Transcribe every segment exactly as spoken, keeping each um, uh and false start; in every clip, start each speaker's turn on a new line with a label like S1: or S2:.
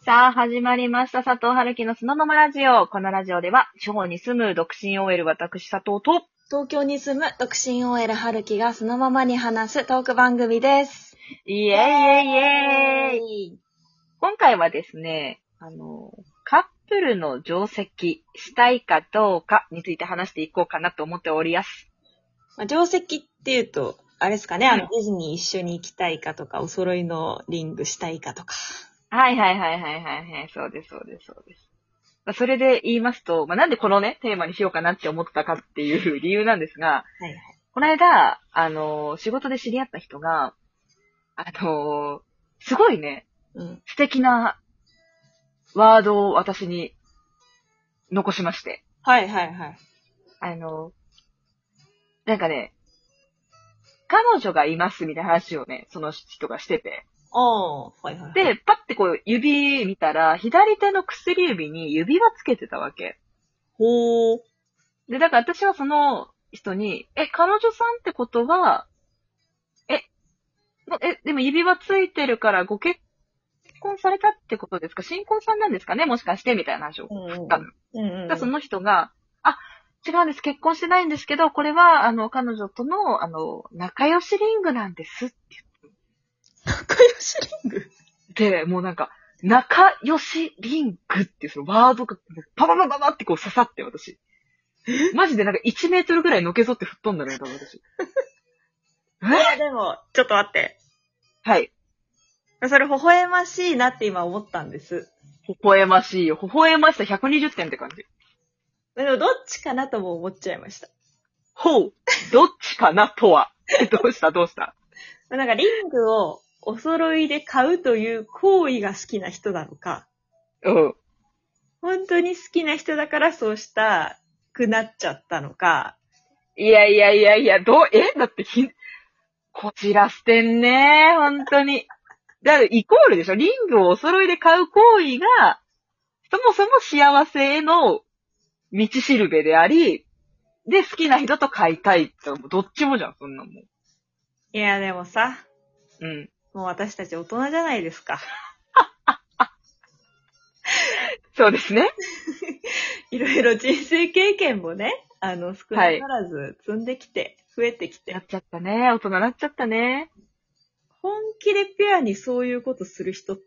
S1: さあ、始まりました。佐藤春樹のそのままラジオ。このラジオでは、地方に住む独身 オーエル 私佐藤と、
S2: 東京に住む独身 オーエル 春樹がそのままに話すトーク番組です。
S1: イエイイエイイエイ今回はですね、あの、カップルの定石したいかどうかについて話していこうかなと思っておりやす。
S2: まあ、定石っていうと、あれですかね、あの、ディズニー一緒に行きたいかとか、お揃いのリングしたいかとか。
S1: はいはいはいはいはいはい。そうですそうですそうです。まあ、それで言いますと、まあ、なんでこのね、テーマにしようかなって思ったかっていう理由なんですが、
S2: はいはい。
S1: この間、あの、仕事で知り合った人が、あの、すごいね、
S2: うん。
S1: 素敵なワードを私に残しまして。
S2: はいはいはい。
S1: あの、なんかね、彼女がいますみたいな話をね、その人がしてて。
S2: ああ、はいはいはい。
S1: で、パッてこう指見たら、左手の薬指に指輪つけてたわけ。
S2: ほー。
S1: で、だから私はその人に、え、彼女さんってことは、え、え、でも指輪ついてるからご結婚されたってことですか？新婚さんなんですかね？もしかしてみたいな話を振ったの。
S2: うんうんうん。
S1: その人が、あ、違うんです。結婚してないんですけど、これは、あの、彼女との、あの、仲良しリングなんですって
S2: 仲良しリング
S1: 言って、もうなんか、仲良しリングっていうそのワードが、パパパパパってこう刺さって私。マジでなんかいちメートルぐらいのけぞって吹っ飛んだのよ、多分私。
S2: いや、でも、ちょっと待って。
S1: はい。
S2: それ微笑ましいなって今思ったんです。
S1: 微笑ましいよ。微笑ましさひゃくにじゅってんって感じ。
S2: でも、どっちかなとも思っちゃいました。
S1: ほう。どっちかなとは。どうしたどうした
S2: なんかリングをお揃いで買うという行為が好きな人なのか、
S1: うん。
S2: 本当に好きな人だからそうしたくなっちゃったのか。
S1: いやいやいやいや、どう、えだってひ、こちら捨てんね本当に。だからイコールでしょ？リングをお揃いで買う行為が、そもそも幸せへの道しるべであり、で、好きな人と買いたいって、どっちもじゃん、そんなもん。
S2: いやでもさ、
S1: うん。
S2: もう私たち大人じゃないですか。
S1: そうですね。
S2: いろいろ人生経験もね、あの少な
S1: はい。
S2: からず積んできて、増えてきて、
S1: なっちゃったね。大人なっちゃったね。
S2: 本気でペアにそういうことする人って、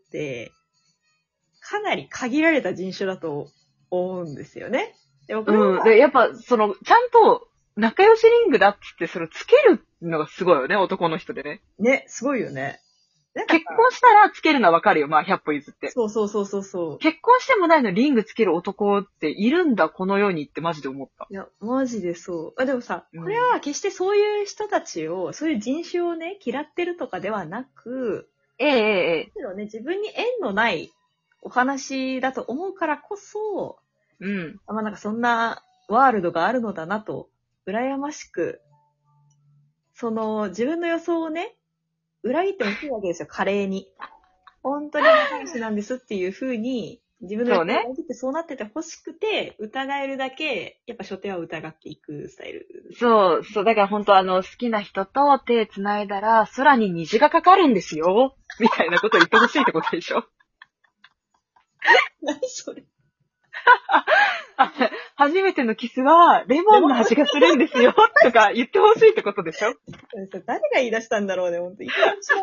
S2: かなり限られた人種だと思うんですよね。でもこれは、
S1: うん。で、やっぱ、その、ちゃんと、仲良しリングだっつって、それつけるのがすごいよね、男の人でね。
S2: ね、すごいよね。なんかさ
S1: 結婚したらつけるのはわかるよ、まあ、ひゃっぽ譲って。
S2: そうそうそうそうそう。
S1: 結婚してもないのにリングつける男っているんだ、この世にってマジで思った。
S2: いや、マジでそう。あ、でもさ、
S1: うん
S2: これは決してそういう人たちを、そういう人種をね、嫌ってるとかではなく、
S1: ええええええ。
S2: むしろね、自分に縁のないお話だと思うからこそ、
S1: うん。
S2: あまあなんかそんなワールドがあるのだなと、羨ましく、その自分の予想をね、裏切ってほしいわけですよ、華麗に。本当に仲良しなんですっていう風に、自分の予
S1: そうね。
S2: 想を裏切ってそうなっててほしくて、疑えるだけ、やっぱ初手は疑っていくスタイル。
S1: そう、そう、だから本当あの、好きな人と手繋いだら、空に虹がかかるんですよ。みたいなこと言ってほしいってことでしょ？
S2: 何それ
S1: あ初めてのキスは、レモンの味がするんですよ。とか言ってほしいってことでしょ？
S2: それ誰が言い出したんだろうね、ほんと。一番知ら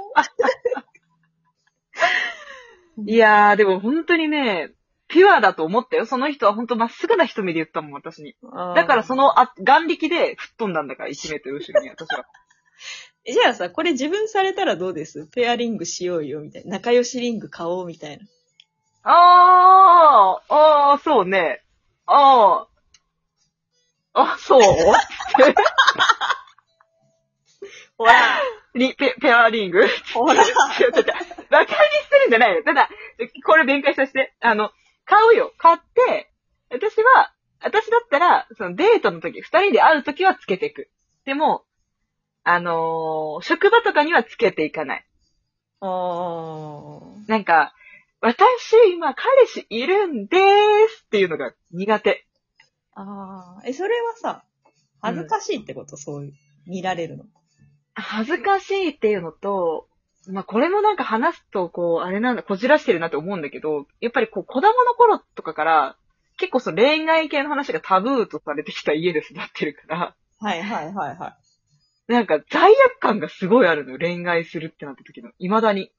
S2: ん。
S1: いやー、でも本当にね、ピュアだと思ったよ。その人は本当まっすぐな瞳で言ったもん、私に。だからその、あ、眼力で吹っ飛んだんだから、いちメートル後ろに、私は。
S2: じゃあさ、これ自分されたらどうです？ペアリングしようよ、みたいな。仲良しリング買おう、みたいな。
S1: あー、あー、そうね。あー、あ、そうって
S2: ほら
S1: リペ、ペアリング
S2: ほら
S1: 違う違う違う。バカにしてるんじゃないよ。ただ、これ弁解させて。あの、買うよ。買って、私は、私だったら、そのデートの時、二人で会う時はつけていく。でも、あのー職場とかにはつけていかない。
S2: あー。
S1: なんか、私、今、彼氏いるんでーすっていうのが苦手。
S2: あー。え、それはさ、恥ずかしいってこと、そういう、見られるの。
S1: 恥ずかしいっていうのと、 まあ、これもなんか話すと、こう、あれなんだ、こじらしてるなって思うんだけど、やっぱりこう、子供の頃とかから、結構その恋愛系の話がタブーとされてきた家で育ってるから、
S2: はいはいはいはい。
S1: なんか罪悪感がすごいあるのよ、恋愛するってなった時の。未だに。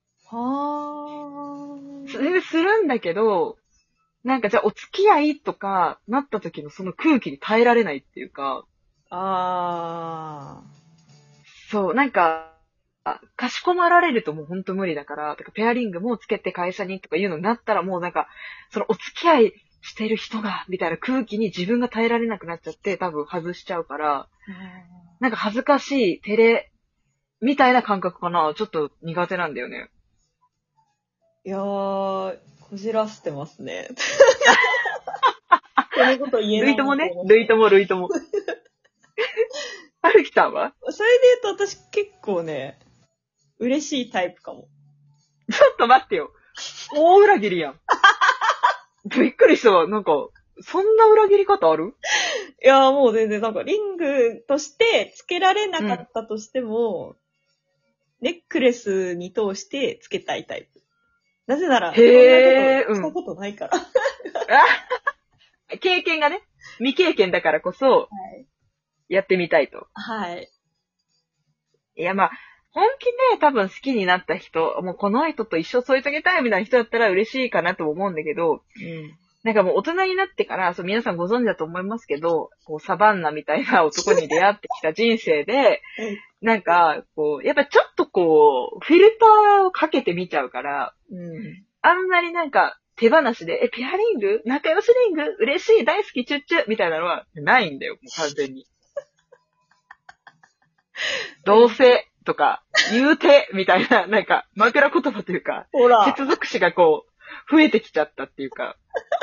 S2: は
S1: それでするんだけど、なんかじゃあお付き合いとかなった時のその空気に耐えられないっていうか、
S2: あ。あ
S1: そう、なんか、かしこまられるともうほんと無理だから、とかペアリングもつけて会社にとかいうのになったらもうなんか、そのお付き合いしてる人が、みたいな空気に自分が耐えられなくなっちゃって多分外しちゃうから、なんか恥ずかしい、照れ、みたいな感覚かな。ちょっと苦手なんだよね。
S2: いやー、こじらせてますね。このこと言えない。
S1: ルイともね、ルイともルイとも。はるきさんは
S2: それで言うと私結構ね、嬉しいタイプかも。
S1: ちょっと待ってよ。大裏切りやん。びっくりしたわ。なんか、そんな裏切り方ある？
S2: いやーもう全然なんかリングとしてつけられなかったとしても、うん、ネックレスに通してつけたいタイプ。なぜなら、
S1: へー、
S2: そんなことしたことないから。
S1: うん、経験がね、未経験だからこそ、やってみたいと。
S2: はい。
S1: いや、まあ、本気で多分好きになった人、もうこの人と一生添い遂げたいみたいな人だったら嬉しいかなと思うんだけど、うん、なんかもう大人になってから、そう皆さんご存知だと思いますけど、こうサバンナみたいな男に出会ってきた人生で、なんか、こう、やっぱちょっとこう、フィルターをかけてみちゃうから、うん、あんまりなんか手放しで、え、ペアリング仲良しリング嬉しい大好きチュッチュみたいなのはないんだよ、もう完全に。どうせとか、言うてみたいな、なんか枕言葉というか、
S2: ほら
S1: 接続詞がこう、増えてきちゃったっていうか。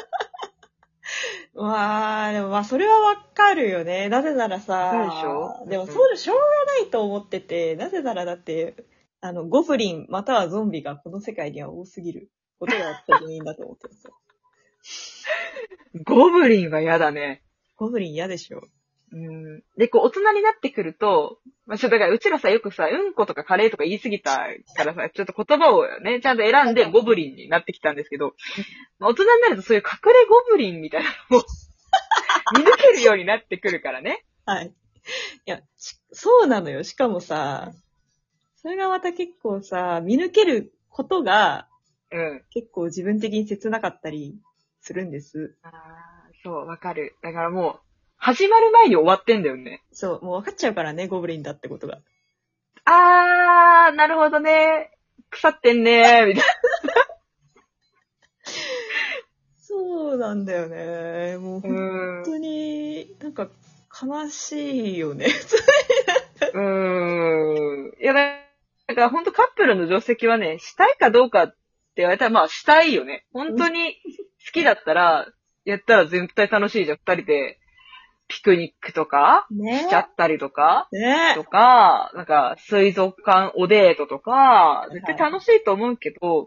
S2: わー、でもまあそれはわかるよね。なぜならさ、
S1: でしょ？
S2: でもそうでしょうがないと思ってて、なぜならだって、あの、ゴブリンまたはゾンビがこの世界には多すぎることが責任だと思ってるんですよ。
S1: ゴブリンは嫌だね。
S2: ゴブリン嫌でしょ。
S1: うん。で、こう、大人になってくると、まあ、ちょ、だから、うちらさ、よくさ、うんことかカレーとか言い過ぎたからさ、ちょっと言葉をね、ちゃんと選んでゴブリンになってきたんですけど、まあ、大人になるとそういう隠れゴブリンみたいなのを見抜けるようになってくるからね。
S2: はい。いや、そうなのよ。しかもさ、それがまた結構さ、見抜けることが、うん。結構自分的に切なかったりするんです。
S1: ああ、そう、わかる。だからもう、始まる前に終わってんだよね。
S2: そう、もう分かっちゃうからね、ゴブリンだってことが。
S1: あー、なるほどね。腐ってんねー、みたいな。
S2: そうなんだよね。もう本当に、なんか悲しいよね。
S1: うーん。いや、だから本当カップルの定石はね、したいかどうかって言われたら、まあしたいよね。本当に好きだったら、やったら絶対楽しいじゃん。二人で。ピクニックとか、ね、しちゃったりとか、ね、とか、なんか、水族館おデートとか、絶対楽しいと思うけど、はい、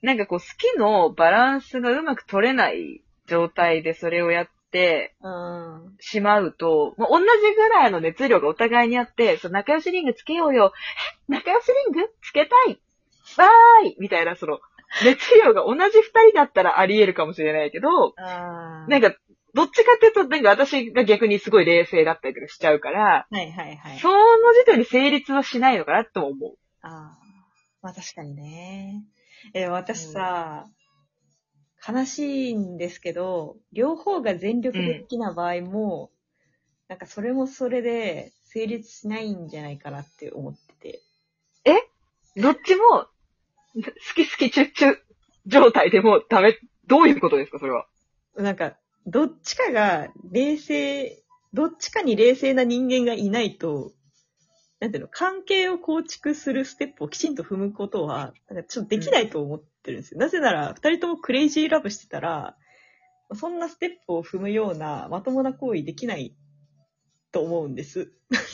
S1: なんかこう、好きのバランスがうまく取れない状態でそれをやってしまうと、うん、もう同じぐらいの熱量がお互いにあって、その仲良しリングつけようよ。え、仲良しリングつけたいわーいみたいな、その、熱量が同じ二人だったらあり得るかもしれないけど、なんか、どっちかっていうと、なんか私が逆にすごい冷静だったりとかしちゃうから、はいはいはい。その時点で成立はしないのかなと思う。
S2: ああ。まあ確かにね。え、私さ、うん、悲しいんですけど、両方が全力で好きな場合も、うん、なんかそれもそれで成立しないんじゃないかなって思ってて。
S1: え？どっちも、好き好きチュッチュ状態でもダメ、どういうことですか、それは。
S2: なんか、どっちかが冷静、どっちかに冷静な人間がいないと、なんていうの、関係を構築するステップをきちんと踏むことは、なんかちょっとできないと思ってるんですよ。うん、なぜなら、二人ともクレイジーラブしてたら、そんなステップを踏むようなまともな行為できないと思うんです。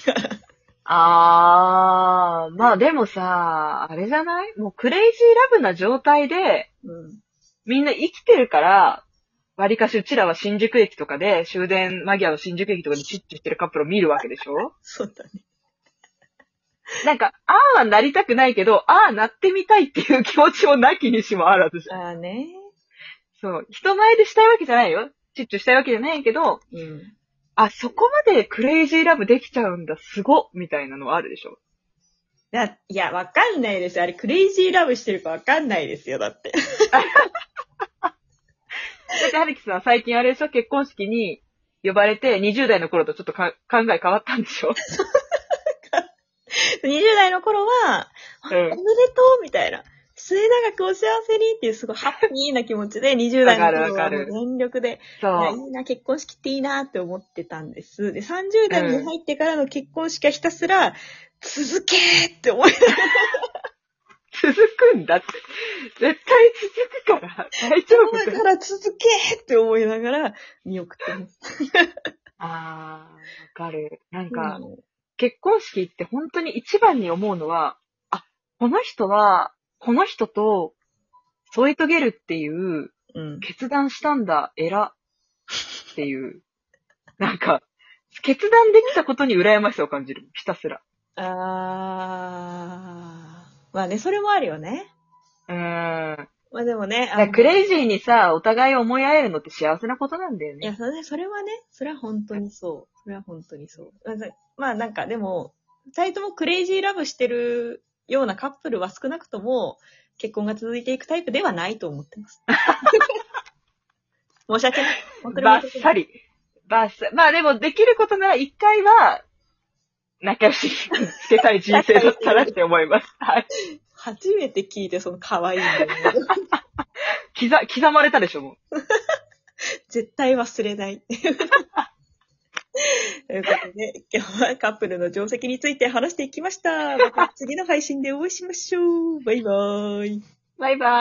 S1: あー、まあでもさ、あれじゃない？もうクレイジーラブな状態で、うん、みんな生きてるから、わりかしうちらは新宿駅とかで、終電間際の新宿駅とかでチッチしてるカップルを見るわけでしょ？
S2: そうだね。
S1: なんか、ああはなりたくないけど、ああなってみたいっていう気持ちもなきにしもあらずじゃん。
S2: ああね。
S1: そう。人前でしたいわけじゃないよ。チュッチュしたいわけじゃないけど、
S2: うん。
S1: あ、そこまでクレイジーラブできちゃうんだ、すごっみたいなのはあるでしょ。
S2: いや、いや、わかんないですよ。あれ、クレイジーラブしてるかわかんないですよ、だって。
S1: だって、はるきさん最近あれでしょ、結婚式に呼ばれて、にじゅう代の頃とちょっとか考え変わったんでしょ。
S2: にじゅう代の頃は、
S1: うん。
S2: おめでとうみたいな。末永くお幸せにっていうすごいハッピーな気持ちで、にじゅう代の頃はもう全力で、いや、い
S1: そ
S2: いな、結婚式っていいなって思ってたんです。で、さんじゅう代に
S1: うん
S2: 入ってからの結婚式はひたすら、続けーって思いながら、
S1: う。続くんだって。絶対続くから。大丈夫か。
S2: だから続けーって思いながら見送ってます。
S1: あー、わかる。なんか、
S2: そうなの。
S1: 結婚式って本当に一番に思うのは、あ、この人は、この人と添い遂げるっていう
S2: うん。
S1: 決断したんだ、偉っていう。なんか、決断できたことに羨ましさを感じる。ひたすら。
S2: あー。まあね、それもあるよね。
S1: うーん。
S2: まあでもね、
S1: だからクレイジーにさ、お互い思い合えるのって幸せなことなんだよ
S2: いや、
S1: ね。
S2: それ、それはね、それは本当にそう。それは本当にそう。まあまあなんかでも、二人ともクレイジーラブしてるようなカップルは少なくとも結婚が続いていくタイプではないと思ってます。申し訳ない。本当に
S1: バッ
S2: 申し訳ない。
S1: サリ。バッサリ。まあでもできることなら一回は、仲良しにつけたい人生だったなって思います。はい。
S2: 初めて聞いてその可愛いんだよね。
S1: 刻、刻まれたでしょ、もう。
S2: 絶対忘れない。ということで、今日はカップルの定石について話していきました。また次の配信でお会いしましょう。バイバーイ。
S1: バイバイ。